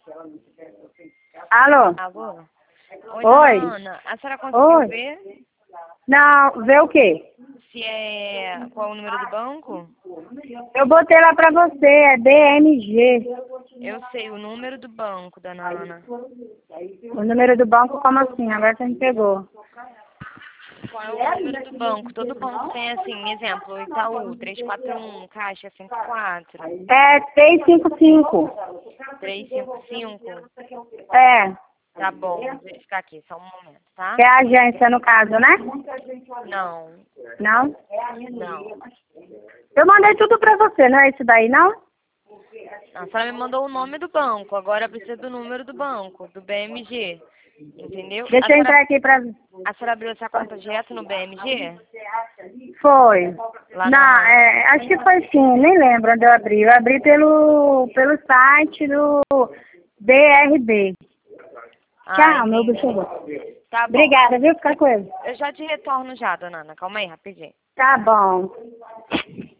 Alô? Alô? Oi. Dona Ana, a senhora conseguiu ver Não, vê o quê? se é qual é o número do banco? Eu botei lá pra você, é DMG. Eu sei o número do banco, Dona Ana. O número do banco, como assim? Agora você me pegou. Qual é o número do banco? Todo banco tem assim, exemplo, Itaú, 341, Caixa 54, É 355. 355. É. Tá bom, vou verificar aqui, só um momento, tá? É a agência, no caso, né? Não, Não? não. Eu mandei tudo pra você, não é isso daí, não? A senhora me mandou o nome do banco, agora precisa do número do banco, do BMG. Entendeu? Deixa eu entrar aqui pra... A senhora abriu essa conta direto no BMG? Foi. Lá Não, na... acho que foi sim, nem lembro onde eu abri. Eu abri pelo site do BRB. Tchau, meu entendi. bicho. Tá bom. Obrigada, viu? Fica com ele. Eu já te retorno já, dona Ana. Calma aí, rapidinho. Tá bom.